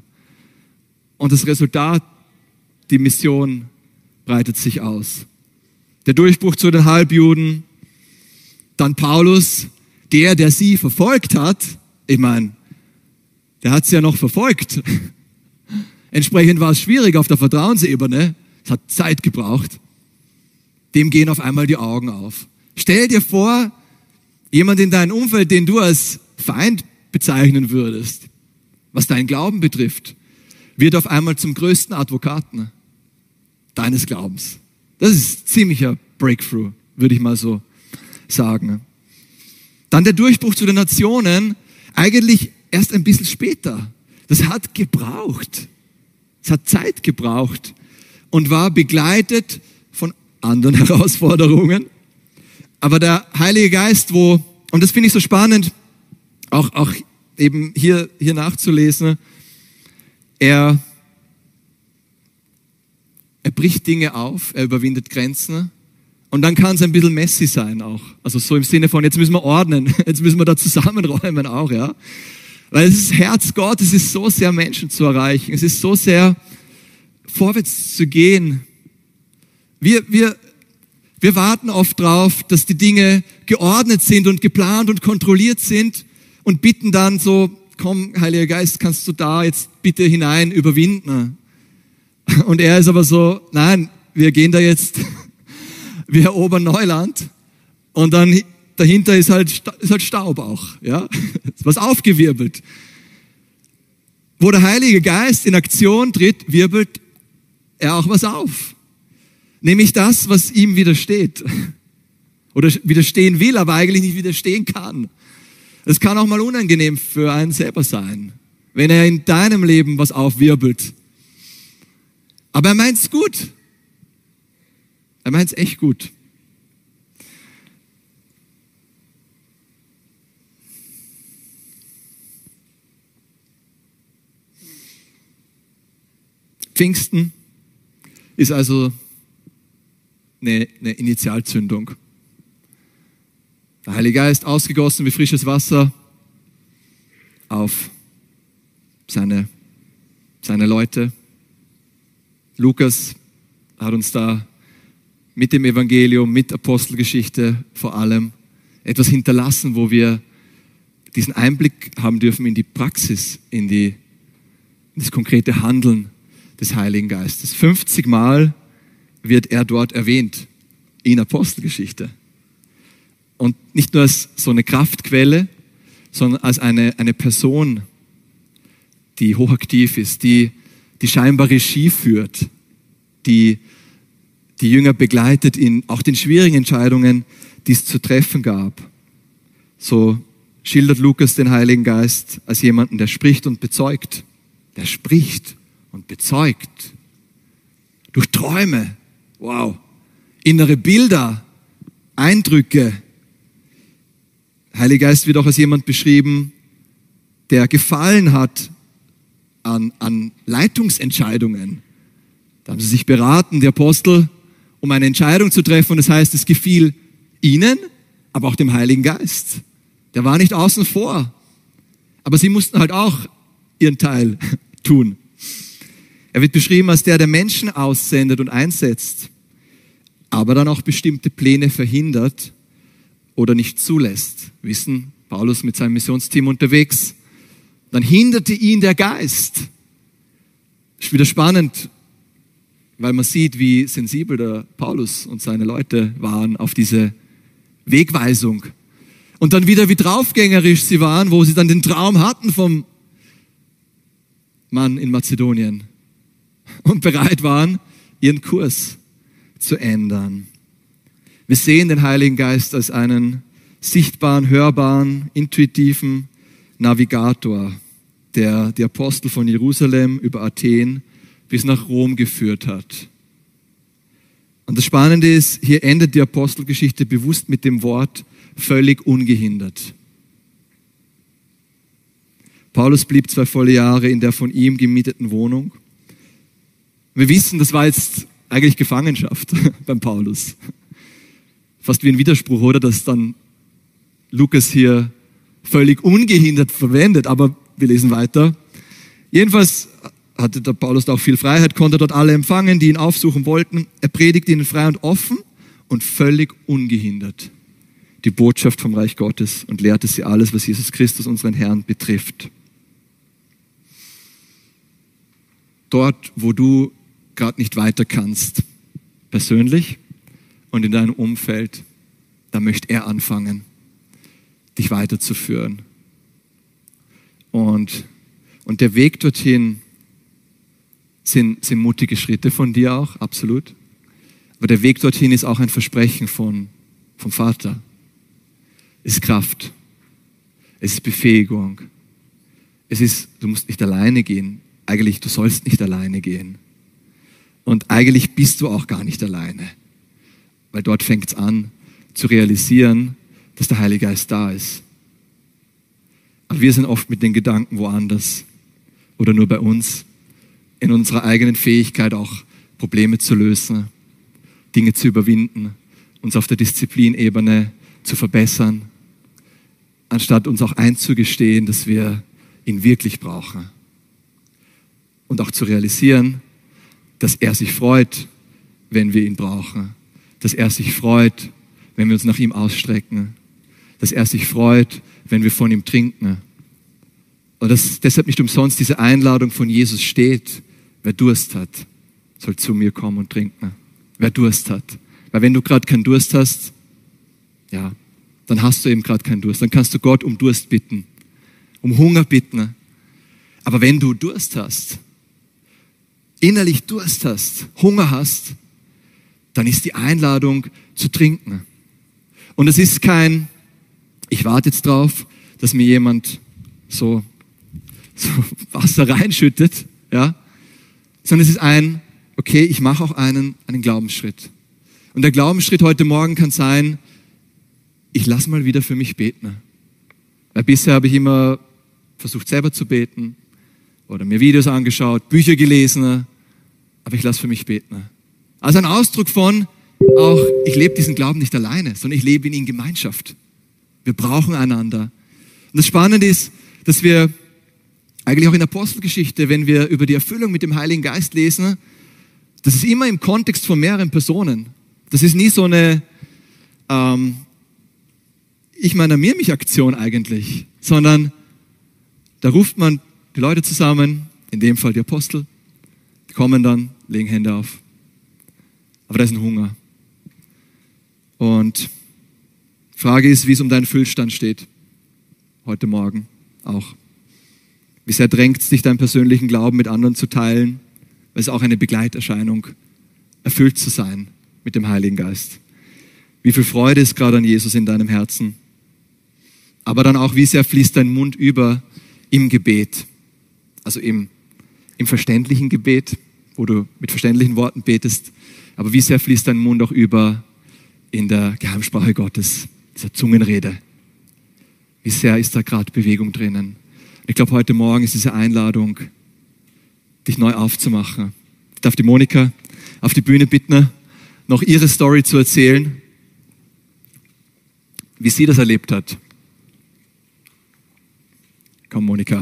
B: Und das Resultat, die Mission breitet sich aus. Der Durchbruch zu den Halbjuden, dann Paulus, der, der sie verfolgt hat, ich meine, der hat sie ja noch verfolgt. Entsprechend war es schwierig auf der Vertrauensebene, es hat Zeit gebraucht. Dem gehen auf einmal die Augen auf. Stell dir vor, jemand in deinem Umfeld, den du als Feind bezeichnen würdest, was deinen Glauben betrifft, wird auf einmal zum größten Advokaten deines Glaubens. Das ist ziemlicher Breakthrough, würde ich mal so sagen. Dann der Durchbruch zu den Nationen, eigentlich erst ein bisschen später. Das hat gebraucht. Es hat Zeit gebraucht und war begleitet von anderen Herausforderungen. Aber der Heilige Geist, wo, und das finde ich so spannend, auch, auch eben hier, hier nachzulesen, er, er bricht Dinge auf, er überwindet Grenzen und dann kann es ein bisschen messy sein auch. Also so im Sinne von, jetzt müssen wir ordnen, jetzt müssen wir da zusammenräumen auch, ja. Weil es ist Herz Gott, es ist so sehr Menschen zu erreichen, es ist so sehr vorwärts zu gehen. Wir, wir Wir warten oft drauf, dass die Dinge geordnet sind und geplant und kontrolliert sind und bitten dann so, komm, Heiliger Geist, kannst du da jetzt bitte hinein überwinden? Und er ist aber so, nein, wir gehen da jetzt, wir erobern Neuland und dann dahinter ist halt, ist halt Staub auch, ja, ist was aufgewirbelt. Wo der Heilige Geist in Aktion tritt, wirbelt er auch was auf. Nämlich das, was ihm widersteht. Oder widerstehen will, aber eigentlich nicht widerstehen kann. Es kann auch mal unangenehm für einen selber sein, wenn er in deinem Leben was aufwirbelt. Aber er meint's gut. Er meint's echt gut. Pfingsten ist also eine, eine Initialzündung. Der Heilige Geist ausgegossen wie frisches Wasser auf seine, seine Leute. Lukas hat uns da mit dem Evangelium, mit Apostelgeschichte vor allem etwas hinterlassen, wo wir diesen Einblick haben dürfen in die Praxis, in, die, in das konkrete Handeln des Heiligen Geistes. fünfzig Mal wird er dort erwähnt in Apostelgeschichte. Und nicht nur als so eine Kraftquelle, sondern als eine, eine Person, die hochaktiv ist, die, die scheinbar Regie führt, die die Jünger begleitet in auch den schwierigen Entscheidungen, die es zu treffen gab. So schildert Lukas den Heiligen Geist als jemanden, der spricht und bezeugt. Der spricht und bezeugt. Durch Träume. Wow. Innere Bilder, Eindrücke. Heiliger Geist wird auch als jemand beschrieben, der Gefallen hat an, an Leitungsentscheidungen. Da haben sie sich beraten, die Apostel, um eine Entscheidung zu treffen. Und das heißt, es gefiel ihnen, aber auch dem Heiligen Geist. Der war nicht außen vor. Aber sie mussten halt auch ihren Teil tun. Er wird beschrieben als der, der Menschen aussendet und einsetzt, aber dann auch bestimmte Pläne verhindert oder nicht zulässt. Wissen, Paulus mit seinem Missionsteam unterwegs. Dann hinderte ihn der Geist. Ist wieder spannend, weil man sieht, wie sensibel der Paulus und seine Leute waren auf diese Wegweisung. Und dann wieder, wie draufgängerisch sie waren, wo sie dann den Traum hatten vom Mann in Mazedonien und bereit waren, ihren Kurs zu ändern. Wir sehen den Heiligen Geist als einen sichtbaren, hörbaren, intuitiven Navigator, der die Apostel von Jerusalem über Athen bis nach Rom geführt hat. Und das Spannende ist, hier endet die Apostelgeschichte bewusst mit dem Wort völlig ungehindert. Paulus blieb zwei volle Jahre in der von ihm gemieteten Wohnung. Wir wissen, das war jetzt eigentlich Gefangenschaft beim Paulus. Fast wie ein Widerspruch, oder? Dass dann Lukas hier völlig ungehindert verwendet. Aber wir lesen weiter. Jedenfalls hatte der Paulus da auch viel Freiheit, konnte dort alle empfangen, die ihn aufsuchen wollten. Er predigte ihnen frei und offen und völlig ungehindert die Botschaft vom Reich Gottes und lehrte sie alles, was Jesus Christus, unseren Herrn, betrifft. Dort, wo du gerade nicht weiter kannst, persönlich und in deinem Umfeld, da möchte er anfangen, dich weiterzuführen. Und, und der Weg dorthin sind, sind mutige Schritte von dir auch, absolut. Aber der Weg dorthin ist auch ein Versprechen von, vom Vater. Es ist Kraft. Es ist Befähigung. Es ist, du musst nicht alleine gehen. Eigentlich, du sollst nicht alleine gehen. Und eigentlich bist du auch gar nicht alleine. Weil dort fängt es an, zu realisieren, dass der Heilige Geist da ist. Aber wir sind oft mit den Gedanken woanders oder nur bei uns, in unserer eigenen Fähigkeit auch Probleme zu lösen, Dinge zu überwinden, uns auf der Disziplinebene zu verbessern, anstatt uns auch einzugestehen, dass wir ihn wirklich brauchen. Und auch zu realisieren, dass er sich freut, wenn wir ihn brauchen, dass er sich freut, wenn wir uns nach ihm ausstrecken, dass er sich freut, wenn wir von ihm trinken. Und dass deshalb nicht umsonst diese Einladung von Jesus steht, wer Durst hat, soll zu mir kommen und trinken. Wer Durst hat. Weil wenn du gerade keinen Durst hast, ja, dann hast du eben gerade keinen Durst. Dann kannst du Gott um Durst bitten, um Hunger bitten. Aber wenn du Durst hast, innerlich Durst hast, Hunger hast, dann ist die Einladung zu trinken. Und es ist kein, ich warte jetzt drauf, dass mir jemand so, so Wasser reinschüttet, ja, sondern es ist ein, okay, ich mache auch einen, einen Glaubensschritt. Und der Glaubensschritt heute Morgen kann sein, ich lasse mal wieder für mich beten. Weil bisher habe ich immer versucht selber zu beten oder mir Videos angeschaut, Bücher gelesen, aber ich lasse für mich beten. Also ein Ausdruck von, auch ich lebe diesen Glauben nicht alleine, sondern ich lebe ihn in Gemeinschaft. Wir brauchen einander. Und das Spannende ist, dass wir eigentlich auch in der Apostelgeschichte, wenn wir über die Erfüllung mit dem Heiligen Geist lesen, das ist immer im Kontext von mehreren Personen. Das ist nie so eine ähm, ich meiner-mir mich Aktion eigentlich, sondern da ruft man die Leute zusammen, in dem Fall die Apostel, die kommen dann, legen Hände auf. Aber da ist ein Hunger. Und die Frage ist, wie es um deinen Füllstand steht, heute Morgen auch. Wie sehr drängt es dich, deinen persönlichen Glauben mit anderen zu teilen? Weil es auch eine Begleiterscheinung, erfüllt zu sein mit dem Heiligen Geist. Wie viel Freude ist gerade an Jesus in deinem Herzen? Aber dann auch, wie sehr fließt dein Mund über im Gebet? Also im, im verständlichen Gebet, wo du mit verständlichen Worten betest. Aber wie sehr fließt dein Mund auch über in der Geheimsprache Gottes, dieser Zungenrede? Wie sehr ist da gerade Bewegung drinnen? Ich glaube, heute Morgen ist diese Einladung, dich neu aufzumachen. Ich darf die Monika auf die Bühne bitten, noch ihre Story zu erzählen, wie sie das erlebt hat. Komm, Monika.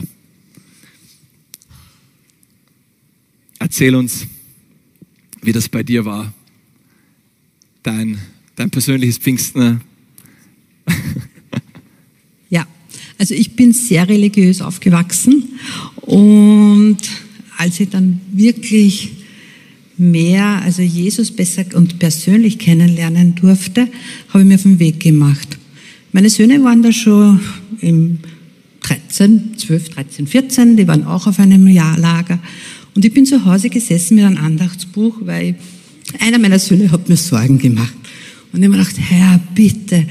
B: Erzähl uns, wie das bei dir war. Dein, dein persönliches Pfingsten.
C: Ja, also ich bin sehr religiös aufgewachsen und als ich dann wirklich mehr, also Jesus besser und persönlich kennenlernen durfte, habe ich mir auf den Weg gemacht. Meine Söhne waren da schon im dreizehn, zwölf, dreizehn, vierzehn, die waren auch auf einem Jahrlager. Und ich bin zu Hause gesessen mit einem Andachtsbuch, weil einer meiner Söhne hat mir Sorgen gemacht. Und ich habe mir gedacht, Herr, bitte,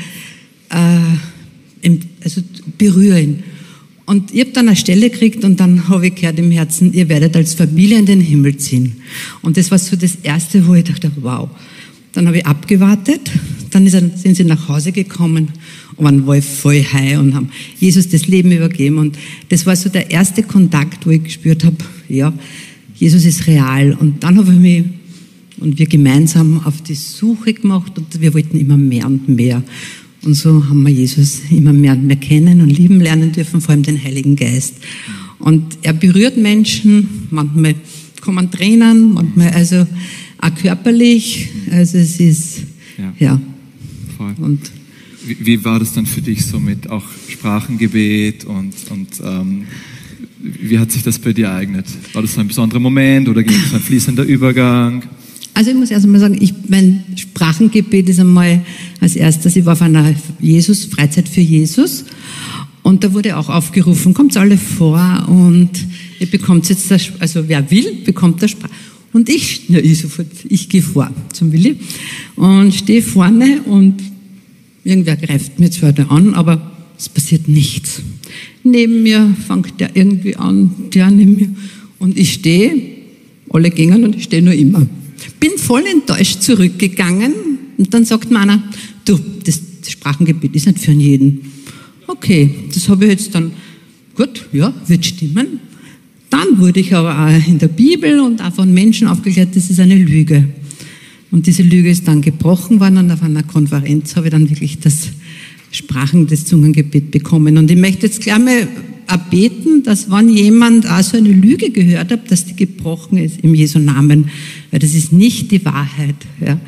C: äh, also berühre ihn. Und ich habe dann eine Stelle gekriegt und dann habe ich gehört im Herzen, ihr werdet als Familie in den Himmel ziehen. Und das war so das Erste, wo ich dachte, wow. Dann habe ich abgewartet, dann ist er, sind sie nach Hause gekommen und waren wohl voll high und haben Jesus das Leben übergeben. Und das war so der erste Kontakt, wo ich gespürt habe, ja, Jesus ist real. Und dann habe ich mich und wir gemeinsam auf die Suche gemacht und wir wollten immer mehr und mehr. Und so haben wir Jesus immer mehr und mehr kennen und lieben lernen dürfen, vor allem den Heiligen Geist. Und er berührt Menschen, manchmal kommen Tränen, manchmal also auch körperlich. Also es ist, ja. ja.
B: Voll. Und wie, wie war das dann für dich so mit auch Sprachengebet und, und ähm, wie hat sich das bei dir ereignet? War das so ein besonderer Moment oder ging es ein fließender Übergang?
C: Also ich muss erst einmal sagen, ich, mein Sprachengebet ist einmal als erstes, ich war auf einer Jesus, Freizeit für Jesus und da wurde auch aufgerufen, kommt alle vor und ihr bekommt jetzt, das, also wer will, bekommt das Sprach. Und ich, na, ich sofort, ich gehe vor zum Willi und stehe vorne und irgendwer greift mir zwar da an, aber es passiert nichts. Neben mir fängt der irgendwie an, der neben mir und ich stehe, alle gingen und ich stehe nur immer. Bin voll enttäuscht zurückgegangen und dann sagt mir einer, du, das Sprachengebet ist nicht für jeden. Okay, das habe ich jetzt dann, gut, ja, wird stimmen. Dann wurde ich aber auch in der Bibel und auch von Menschen aufgeklärt, das ist eine Lüge. Und diese Lüge ist dann gebrochen worden und auf einer Konferenz habe ich dann wirklich das Sprachen, das Zungengebet bekommen. Und ich möchte jetzt gleich mal erbeten, dass wenn jemand auch so eine Lüge gehört hat, dass die gebrochen ist im Jesu Namen, weil das ist nicht die Wahrheit. Ja.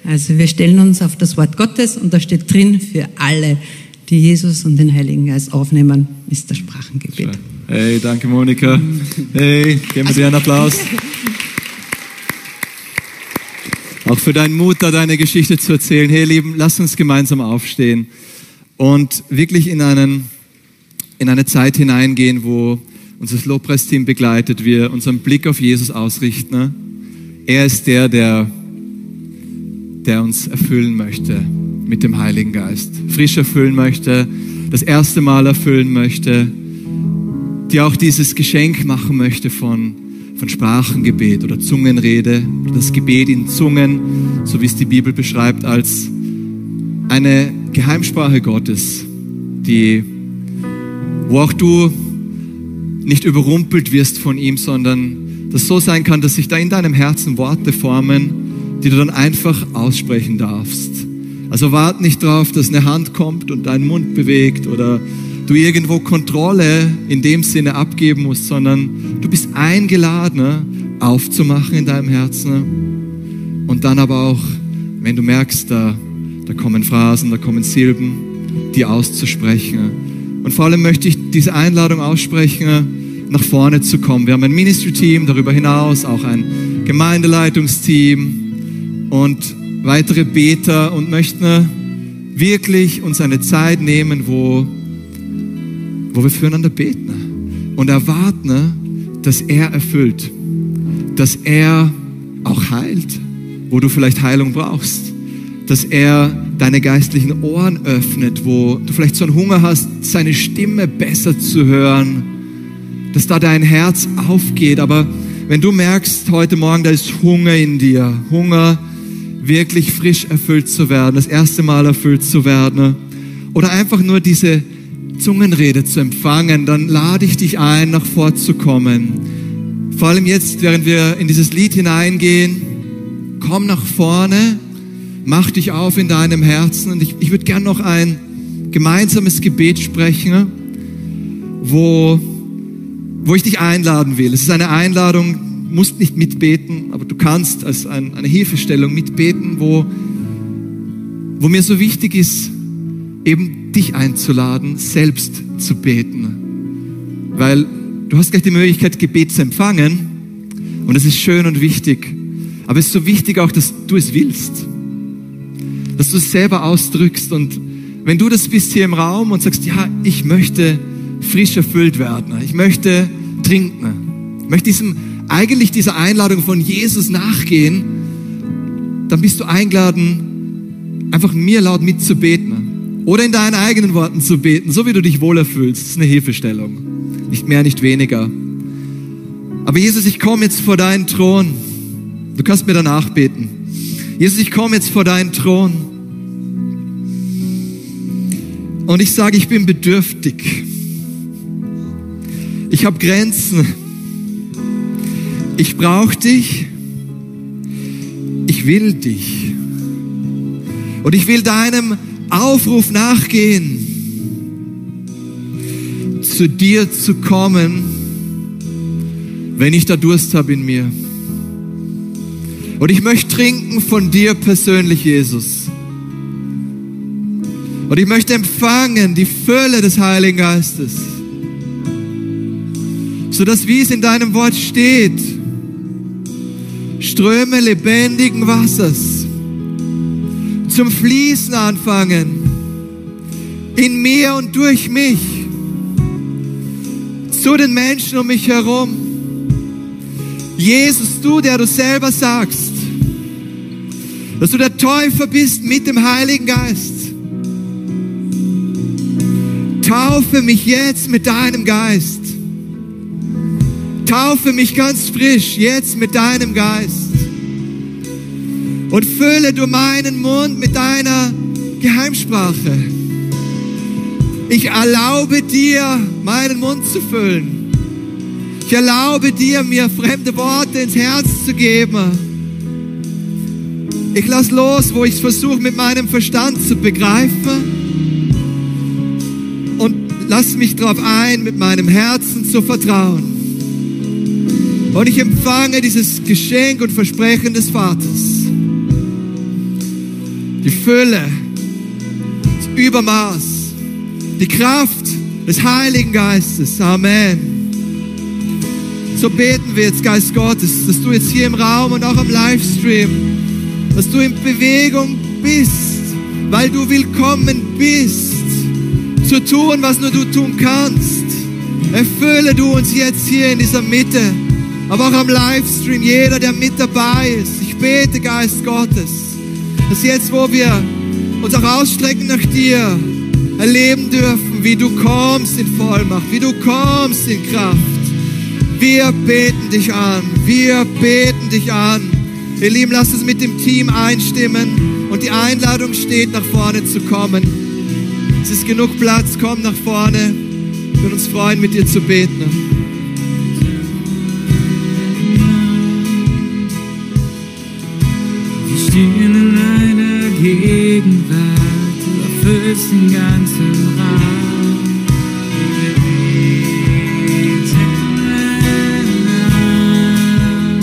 C: Also wir stellen uns auf das Wort Gottes und da steht drin, für alle, die Jesus und den Heiligen Geist aufnehmen, ist das Sprachengebet.
B: Hey, danke Monika. Hey, geben wir dir einen Applaus. Auch für deinen Mut, da deine Geschichte zu erzählen. Hey, Lieben, lass uns gemeinsam aufstehen und wirklich in einen, in eine Zeit hineingehen, wo unser Lobpreisteam begleitet, wir unseren Blick auf Jesus ausrichten. Er ist der, der, der uns erfüllen möchte mit dem Heiligen Geist. Frisch erfüllen möchte, das erste Mal erfüllen möchte, dir auch dieses Geschenk machen möchte von, von Sprachengebet oder Zungenrede, das Gebet in Zungen, so wie es die Bibel beschreibt, als eine Geheimsprache Gottes, die, wo auch du nicht überrumpelt wirst von ihm, sondern das so sein kann, dass sich da in deinem Herzen Worte formen, die du dann einfach aussprechen darfst. Also wart nicht drauf, dass eine Hand kommt und deinen Mund bewegt oder du irgendwo Kontrolle in dem Sinne abgeben musst, sondern du bist eingeladen, aufzumachen in deinem Herzen und dann aber auch, wenn du merkst, da, da kommen Phrasen, da kommen Silben, die auszusprechen. Und vor allem möchte ich diese Einladung aussprechen, nach vorne zu kommen. Wir haben ein Ministry-Team, darüber hinaus auch ein Gemeindeleitungsteam und weitere Beter und möchten wirklich uns eine Zeit nehmen, wo, wo wir füreinander beten und erwarten, dass er erfüllt, dass er auch heilt, wo du vielleicht Heilung brauchst, dass er deine geistlichen Ohren öffnet, wo du vielleicht so einen Hunger hast, seine Stimme besser zu hören, dass da dein Herz aufgeht. Aber wenn du merkst, heute Morgen, da ist Hunger in dir, Hunger, wirklich frisch erfüllt zu werden, das erste Mal erfüllt zu werden oder einfach nur diese Zungenrede zu empfangen, dann lade ich dich ein, nach vorzukommen. Vor allem jetzt, während wir in dieses Lied hineingehen, komm nach vorne, mach dich auf in deinem Herzen und ich, ich würde gerne noch ein gemeinsames Gebet sprechen, wo, wo ich dich einladen will. Es ist eine Einladung, du musst nicht mitbeten, aber du kannst als ein, eine Hilfestellung mitbeten, wo, wo mir so wichtig ist, eben dich einzuladen, selbst zu beten. Weil du hast gleich die Möglichkeit, Gebet zu empfangen und das ist schön und wichtig. Aber es ist so wichtig auch, dass du es willst. Dass du es selber ausdrückst und wenn du das bist hier im Raum und sagst, ja, ich möchte frisch erfüllt werden, ich möchte trinken, ich möchte diesem, eigentlich dieser Einladung von Jesus nachgehen, dann bist du eingeladen, einfach mir laut mitzubeten oder in deinen eigenen Worten zu beten, so wie du dich wohlerfühlst. Das ist eine Hilfestellung, nicht mehr, nicht weniger. Aber Jesus, ich komme jetzt vor deinen Thron, du kannst mir danach beten. Jesus, ich komme jetzt vor deinen Thron und ich sage, ich bin bedürftig. Ich habe Grenzen. Ich brauche dich. Ich will dich. Und ich will deinem Aufruf nachgehen, zu dir zu kommen, wenn ich da Durst habe in mir. Und ich möchte trinken von dir persönlich, Jesus. Und ich möchte empfangen die Fülle des Heiligen Geistes. Sodass, wie es in deinem Wort steht, Ströme lebendigen Wassers zum Fließen anfangen. In mir und durch mich. Zu den Menschen um mich herum. Jesus, du, der du selber sagst, dass du der Täufer bist mit dem Heiligen Geist. Taufe mich jetzt mit deinem Geist. Taufe mich ganz frisch jetzt mit deinem Geist. Und fülle du meinen Mund mit deiner Geheimsprache. Ich erlaube dir, meinen Mund zu füllen. Ich erlaube dir, mir fremde Worte ins Herz zu geben. Ich lass los, wo ich es versuche, mit meinem Verstand zu begreifen. Und lass mich darauf ein, mit meinem Herzen zu vertrauen. Und ich empfange dieses Geschenk und Versprechen des Vaters. die Fülle, das Übermaß, die Kraft des Heiligen Geistes. Amen. So beten wir jetzt, Geist Gottes, dass du jetzt hier im Raum und auch am Livestream, dass du in Bewegung bist, weil du willkommen bist, zu tun, was nur du tun kannst. Erfülle du uns jetzt hier in dieser Mitte, aber auch am Livestream, jeder, der mit dabei ist. Ich bete, Geist Gottes, dass jetzt, wo wir uns auch ausstrecken nach dir, erleben dürfen, wie du kommst in Vollmacht, wie du kommst in Kraft. Wir beten dich an, wir beten dich an. Ihr Lieben, lasst uns mit dem Team einstimmen und die Einladung steht, nach vorne zu kommen. Es ist genug Platz, komm nach vorne. Wir würden uns freuen, mit dir zu beten.
D: Wir stehen in einer Gegenwart, du erfüllst den ganzen Raum. Wir beten an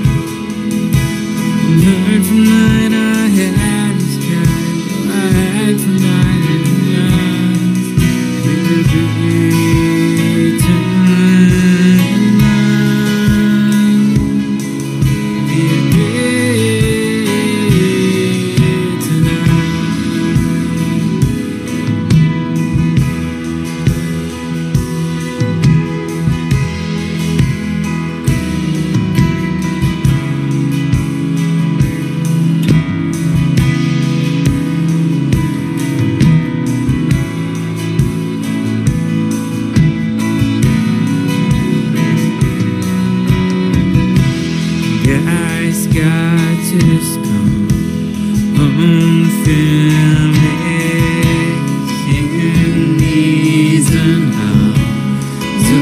D: und hören von deiner Herrlichkeit, du erhältst von deinem Glanz. Wir beten an, wir beten an. Geist Gottes, komm und füll mich in diesen Raum. So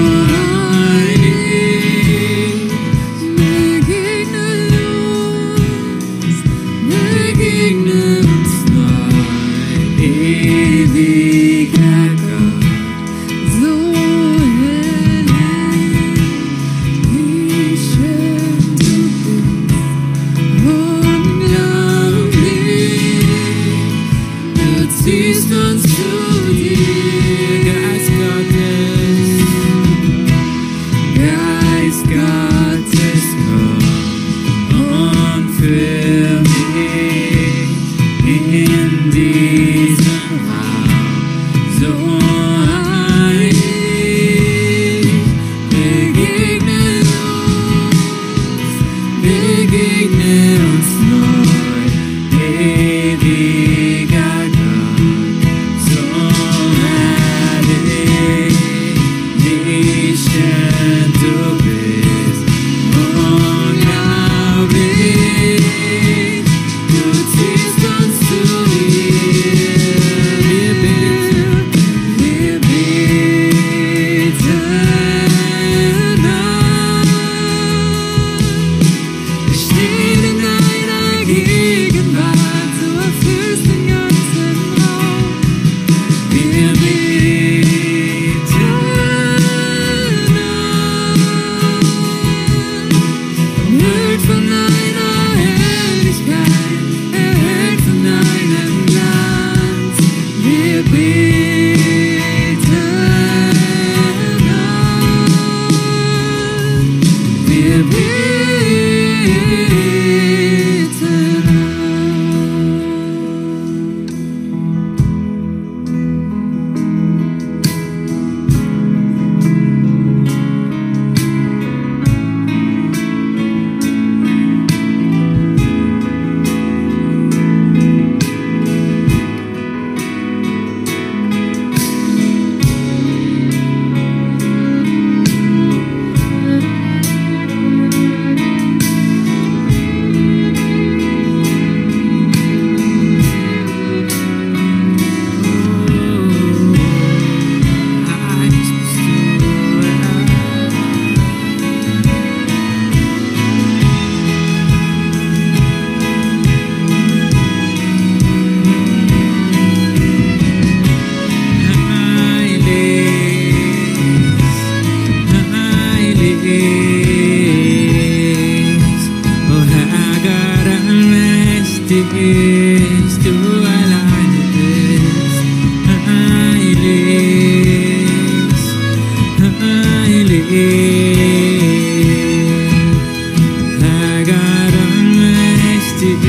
D: heilig, begegne uns, begegne uns neu, ewiger Gott. So herrlich, wie schön du bist, unglaublich, du ziehst uns zu dir, Geist Gottes, Geist Gottes, komm und füll mich in diesen Raum. So heilig, begegne uns, begegne uns neu, ewiger Gott. So herrlich, wie schön du bist, unglaublich, du ziehst uns zu dir. Wir beten, wir beten an. Wir stehen in deiner Gegenwart, du erfüllst den ganzen Raum. Wir beten an, erhört von deiner Herrlichkeit, erhört von deinem Glanz. Wir beten an, wir beten heilig, o Herr Gott allmächtig ist, du alleine bist. Heilig, heilig, Herr Gott allmächtig.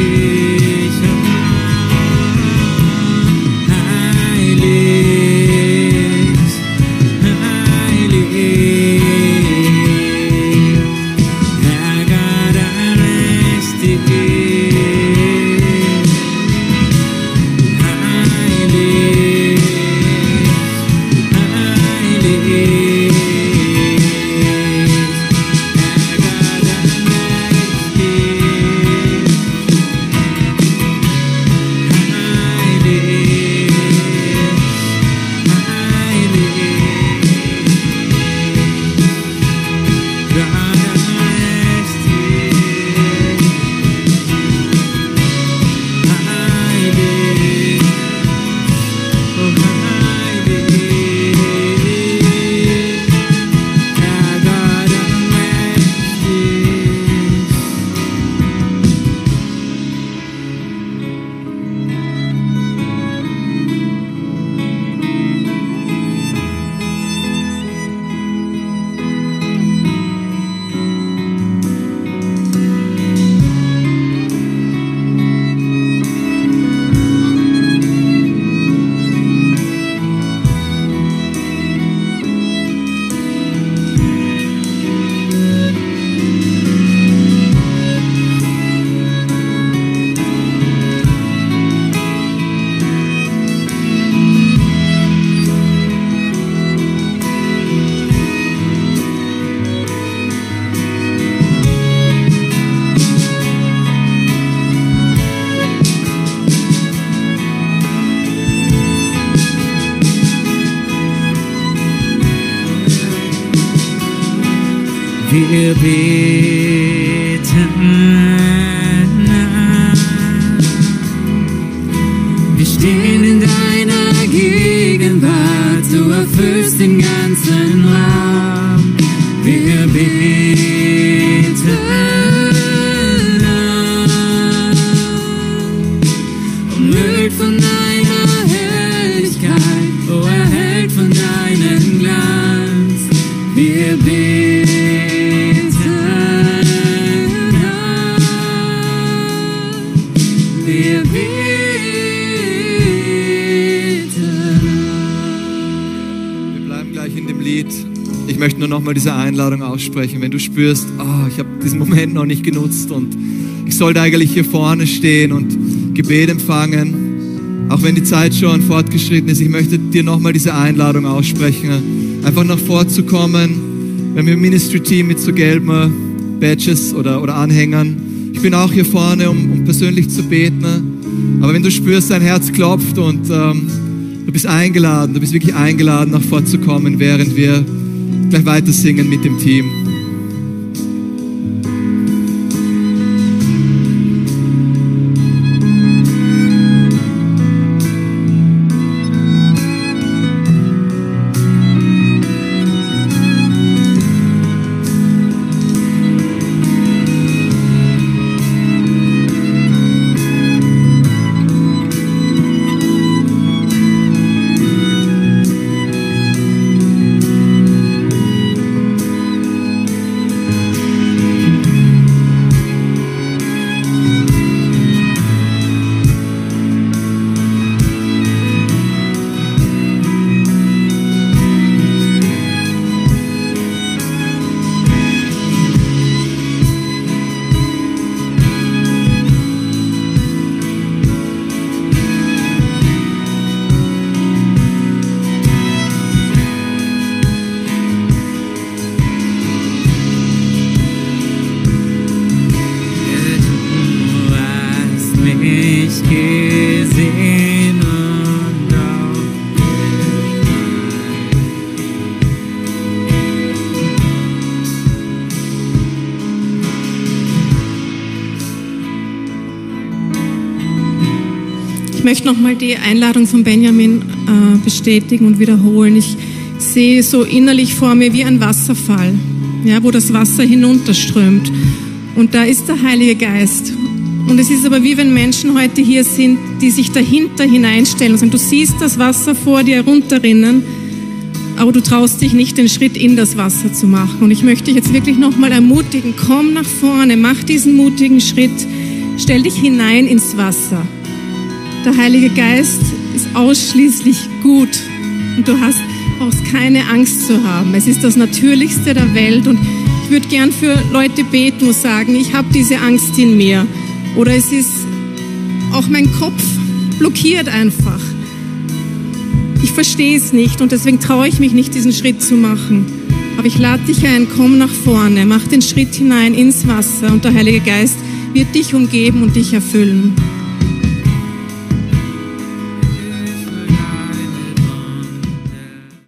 D: Wir beten, wir stehen in deiner Gegenwart, du erfüllst den ganzen Raum. Wir beten, umhüllt von deiner Herrlichkeit, oh erhellt von deinem Glanz. Wir beten.
B: Ich möchte nur noch mal diese Einladung aussprechen, wenn du spürst, oh, ich habe diesen Moment noch nicht genutzt und ich sollte eigentlich hier vorne stehen und Gebet empfangen, auch wenn die Zeit schon fortgeschritten ist. Ich möchte dir noch mal diese Einladung aussprechen, einfach nach vorzukommen. Wir haben ein Ministry-Team mit so gelben Badges oder, oder Anhängern. Ich bin auch hier vorne, um, um persönlich zu beten. Aber wenn du spürst, dein Herz klopft und ähm, du bist eingeladen, du bist wirklich eingeladen, nach vorzukommen, während wir gleich weiter singen mit dem Team.
E: Ich möchte nochmal die Einladung von Benjamin äh, bestätigen und wiederholen. Ich sehe so innerlich vor mir wie ein Wasserfall, ja, wo das Wasser hinunterströmt. Und da ist der Heilige Geist. Und es ist aber wie wenn Menschen heute hier sind, die sich dahinter hineinstellen und sagen, du siehst das Wasser vor dir runterrinnen, aber du traust dich nicht, den Schritt in das Wasser zu machen. Und ich möchte dich jetzt wirklich nochmal ermutigen, komm nach vorne, mach diesen mutigen Schritt, stell dich hinein ins Wasser. Der Heilige Geist ist ausschließlich gut und du hast, brauchst keine Angst zu haben. Es ist das Natürlichste der Welt und ich würde gern für Leute beten und sagen, ich habe diese Angst in mir. Oder es ist auch mein Kopf blockiert einfach. Ich verstehe es nicht und deswegen traue ich mich nicht, diesen Schritt zu machen. Aber ich lade dich ein, komm nach vorne, mach den Schritt hinein ins Wasser und der Heilige Geist wird dich umgeben und dich erfüllen.